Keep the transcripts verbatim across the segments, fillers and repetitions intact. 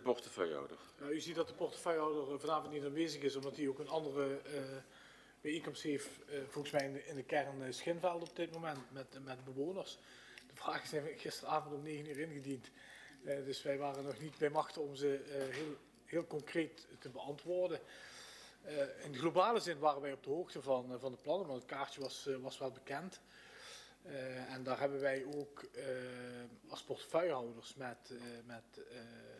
portefeuillehouder. Ja, u ziet dat de portefeuillehouder vanavond niet aanwezig is, omdat hij ook een andere uh, bijeenkomst heeft, uh, volgens mij in de, in de kern uh, Schinveld op dit moment, met, met bewoners. De vragen zijn gisteravond om negen uur ingediend, uh, dus wij waren nog niet bij machten om ze uh, heel, heel concreet te beantwoorden. Uh, in de globale zin waren wij op de hoogte van, uh, van de plannen, maar het kaartje was, uh, was wel bekend. Uh, en daar hebben wij ook uh, als portefeuillehouders met, uh, met uh,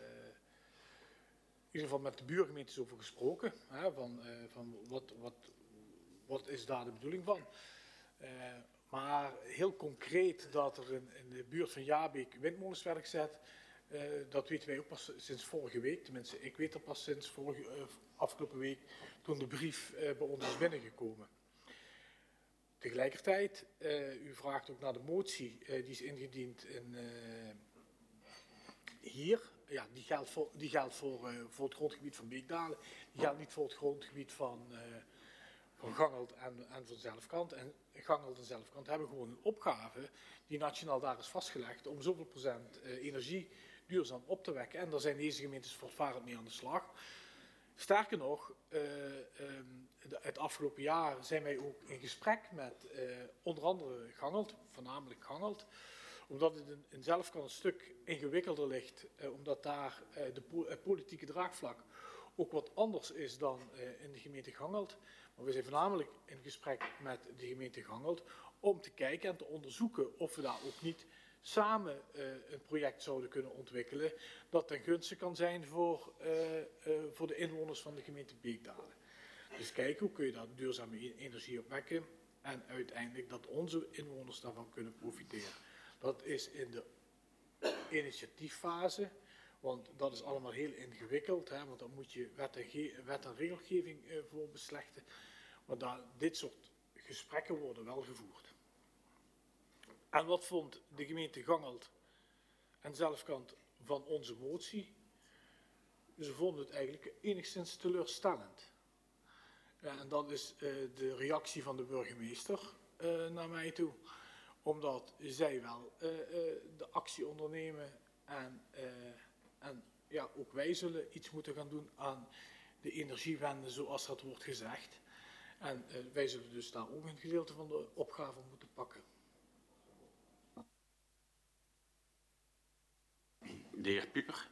in ieder geval met de buurgemeentes over gesproken. Hè, van uh, van wat, wat, wat is daar de bedoeling van? Uh, maar heel concreet dat er in, in de buurt van Jabeek windmolens werden gezet, uh, dat weten wij ook pas sinds vorige week. Tenminste, ik weet dat pas sinds vorige, uh, afgelopen week toen de brief uh, bij ons is binnengekomen. Tegelijkertijd, uh, u vraagt ook naar de motie, uh, die is ingediend in, uh, hier. Ja, die geldt voor, die geldt voor, uh, voor het grondgebied van Beekdalen. Die geldt niet voor het grondgebied van, uh, van Gangelt en, en van Zelfkant. En Gangelt en Zelfkant hebben gewoon een opgave die nationaal daar is vastgelegd om zoveel procent uh, energie duurzaam op te wekken. En daar zijn deze gemeentes voortvarend mee aan de slag. Sterker nog, uh, um, de, het afgelopen jaar zijn wij ook in gesprek met uh, onder andere Gangelt, voornamelijk Gangelt, omdat het in, in Zelfkant een stuk ingewikkelder ligt, uh, omdat daar uh, de po het politieke draagvlak ook wat anders is dan uh, in de gemeente Gangelt. Maar we zijn voornamelijk in gesprek met de gemeente Gangelt om te kijken en te onderzoeken of we daar ook niet samen uh, een project zouden kunnen ontwikkelen dat ten gunste kan zijn voor, uh, uh, voor de inwoners van de gemeente Beekdalen. Dus kijken hoe kun je daar duurzame energie opwekken en uiteindelijk dat onze inwoners daarvan kunnen profiteren. Dat is in de initiatieffase, want dat is allemaal heel ingewikkeld, hè, want dan moet je wet en, wet en regelgeving uh, voor beslechten. Maar daar, dit soort gesprekken worden wel gevoerd. En wat vond de gemeente Gangelt en Zelfkant van onze motie? Ze vonden het eigenlijk enigszins teleurstellend. Ja, en dat is uh, de reactie van de burgemeester uh, naar mij toe. Omdat zij wel uh, uh, de actie ondernemen en, uh, en ja, ook wij zullen iets moeten gaan doen aan de energiewende zoals dat wordt gezegd. En uh, wij zullen dus daar ook een gedeelte van de opgave moeten pakken. De heer Pieper.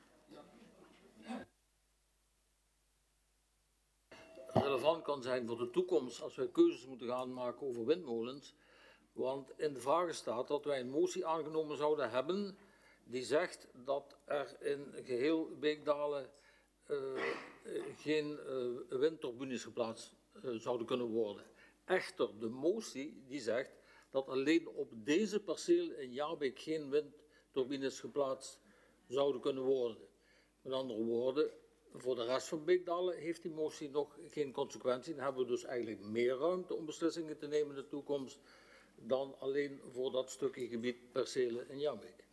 Relevant kan zijn voor de toekomst als wij keuzes moeten gaan maken over windmolens. Want in de vragen staat dat wij een motie aangenomen zouden hebben die zegt dat er in geheel Beekdalen uh, geen uh, windturbines geplaatst uh, zouden kunnen worden. Echter, de motie die zegt dat alleen op deze perceel in Jabeek geen windturbines geplaatst zouden kunnen worden. Met andere woorden, voor de rest van Beekdalen heeft die motie nog geen consequentie. Dan hebben we dus eigenlijk meer ruimte om beslissingen te nemen in de toekomst dan alleen voor dat stukje gebied percelen in Jabeek.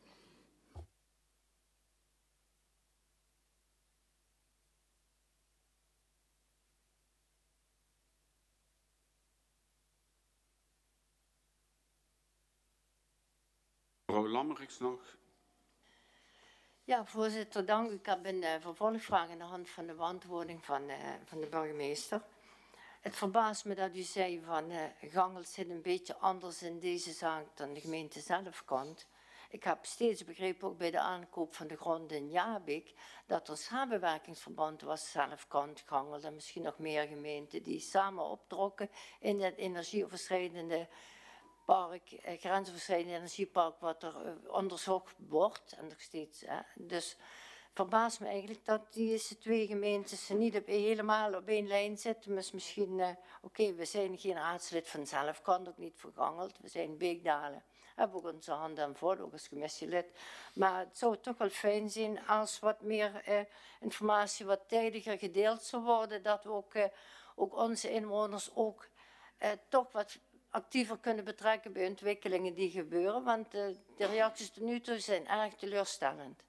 Mevrouw Lammerix nog. Ja, voorzitter, dank. Ik heb een uh, vervolgvraag aan de hand van de beantwoording van, uh, van de burgemeester. Het verbaast me dat u zei van uh, Gangelt zit een beetje anders in deze zaak dan de gemeente Zelfkant. Ik heb steeds begrepen, ook bij de aankoop van de grond in Jabeek, dat er samenwerkingsverband was, Zelfkant, Gangelt en misschien nog meer gemeenten die samen optrokken in het energieoverschrijdende park, eh, grensoverschrijdende energiepark wat er uh, onderzocht wordt en nog steeds. Hè. Dus verbaast me eigenlijk dat deze twee gemeentes niet op, helemaal op één lijn zitten. Dus misschien, uh, oké, okay, we zijn geen raadslid van Zelfkant, ook niet voor Gangelt. We zijn Beekdalen. We hebben ook onze handen aan vol, ook als commissielid. Maar het zou toch wel fijn zijn als wat meer uh, informatie wat tijdiger gedeeld zou worden. Dat we ook, uh, ook onze inwoners ook uh, toch wat actiever kunnen betrekken bij ontwikkelingen die gebeuren. Want uh, de reacties tot nu toe zijn erg teleurstellend.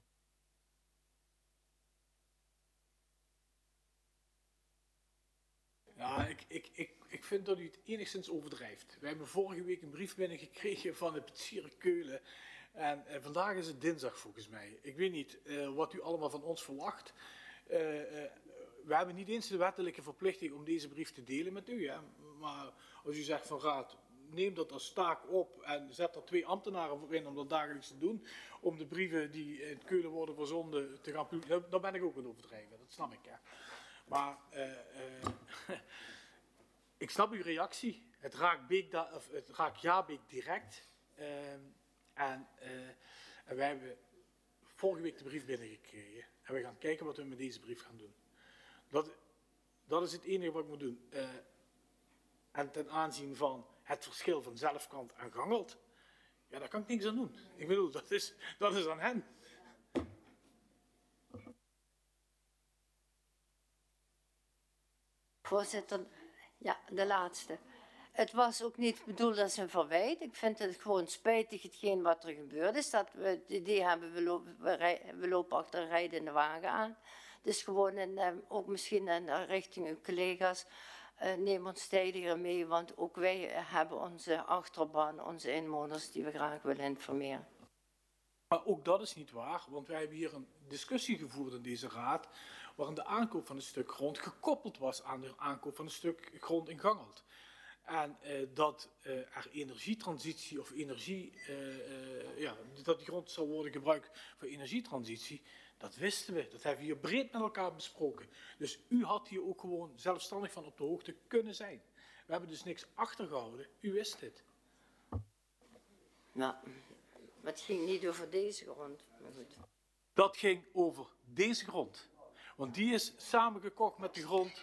Ja, ik, ik, ik, ik vind dat u het enigszins overdrijft. We hebben vorige week een brief binnengekregen van het Betsieren Keulen En uh, vandaag is het dinsdag volgens mij. Ik weet niet uh, wat u allemaal van ons verwacht. Uh, uh, we hebben niet eens de wettelijke verplichting om deze brief te delen met u. Hè? Maar als u zegt van raad, neem dat als taak op en zet er twee ambtenaren voor in om dat dagelijks te doen. Om de brieven die in Keulen worden verzonden te gaan publiceren. Dan ben ik ook aan het overdrijven, dat snap ik. Hè? Maar uh, uh, ik snap uw reactie. Het raakt, Beek of het raakt Jabeek direct. Uh, en, uh, en wij hebben vorige week de brief binnengekregen. En we gaan kijken wat we met deze brief gaan doen. Dat, dat is het enige wat ik moet doen. Uh, en ten aanzien van het verschil van Zelfkant en Gangelt, ja, daar kan ik niks aan doen. Ik bedoel, dat is, dat is aan hen. Voorzitter, ja, de laatste. Het was ook niet bedoeld als een verwijt. Ik vind het gewoon spijtig hetgeen wat er gebeurd is. Dat we het idee hebben, we lopen, we, rij, we lopen achter een rijdende wagen aan. Dus gewoon in, eh, ook misschien in, richting uw collega's. Uh, neem ons tijdiger mee, want ook wij hebben onze achterban, onze inwoners die we graag willen informeren. Maar ook dat is niet waar, want wij hebben hier een discussie gevoerd in deze raad, waarin de aankoop van een stuk grond gekoppeld was aan de aankoop van een stuk grond in Gangelt. En uh, dat uh, er energietransitie of energie, uh, uh, ja, dat die grond zal worden gebruikt voor energietransitie, dat wisten we. Dat hebben we hier breed met elkaar besproken. Dus u had hier ook gewoon zelfstandig van op de hoogte kunnen zijn. We hebben dus niks achtergehouden. U wist dit. Nou, het ging niet over deze grond. Maar goed. Dat ging over deze grond. Want die is samengekocht met de grond.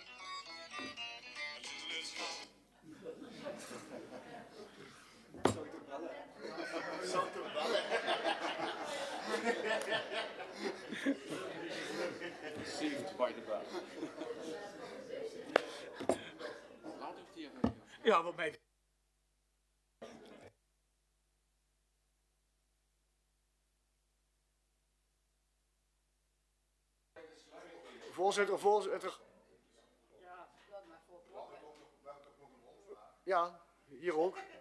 Saved by the bell. Laat het hier. Ja, wat mij. Voorzitter, voorzitter. Ja, hier ook.